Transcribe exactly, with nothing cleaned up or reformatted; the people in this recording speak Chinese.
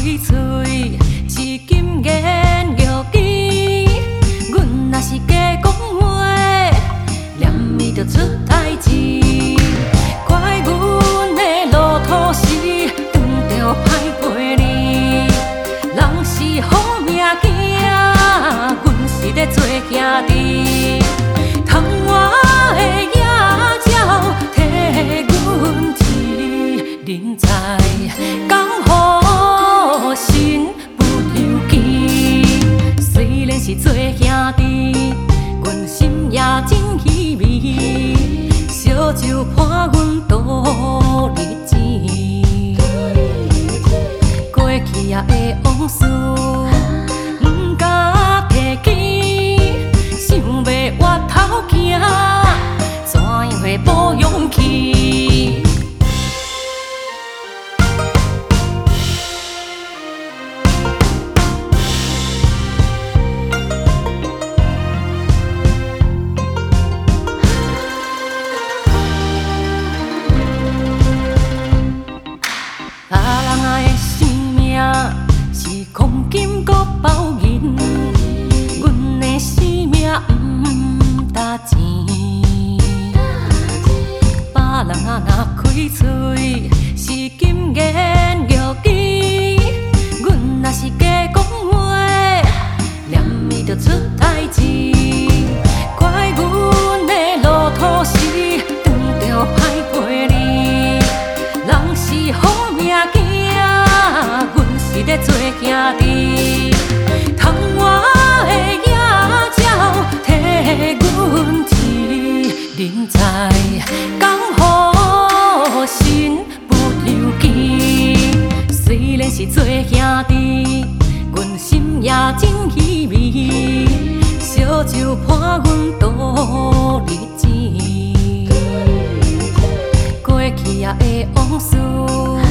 嘴，是金言玉枝。阮若是假讲话，念伊就出代志。怪阮的路途是撞着歹陪你，人是好命行，阮是咧做兄弟。窗外的野鸟替阮饲，人在讲好心不由己。虽然是做兄弟，阮心也真稀微。烧酒伴阮度日子，过去也的往事，毋敢提起。想要越头行，怎样会无勇气？大人仔的生命是黄金搁包银，阮的生命毋值钱。别人仔若开嘴是金言玉枝，阮若是假讲话，念伊就出代志。怪阮的路途是撞着歹陪你，人是好命行，阮是咧做兄弟。窗外的野鸟替阮饲，人在讲好心不由己。虽然是做兄弟，阮心也真稀微。烧酒伴阮度日子，过去也的往事。